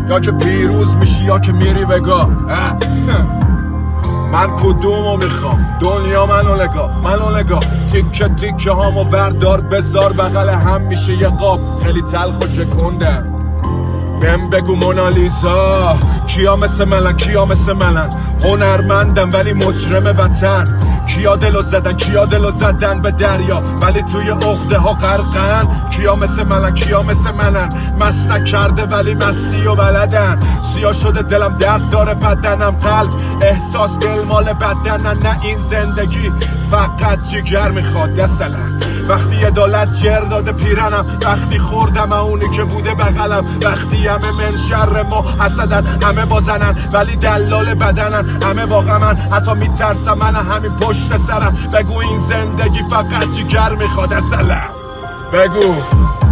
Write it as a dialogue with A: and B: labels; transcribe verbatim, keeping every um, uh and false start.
A: یا که پیروز میشی یا که میری بگاه. من کدومو میخوام؟ دنیا منو نگاه، منو نگاه. تیکه تیکه هامو بردار بذار بغل هم میشه یه قاب. خیلی تلخ و شکندم. بهم بگو مونالیزا کیا مثل منن، کیا مثل منن هنرمندم ولی مجرم وطن. کیا دلو زدن، کیا دلو زدن به دریا ولی توی عقده ها غرقن. کیا مثل منن، کیا مثل منن مست کرده ولی مستی و بلدن. سیاه شده دلم، درد داره بدنم، قلب احساس دل مال بدنن. نه این زندگی فقط جگر میخواد مثلا. وقتی یه دولت جر داده پیرنم، وقتی خوردم اونی که بوده بغلم. وقتی همه من شر ما حسدن، همه بازنن ولی دلال بدنن. همه با غمن حتی میترسم من همین پشت سرم. بگو این زندگی فقط جگر میخواد اصلا. بگو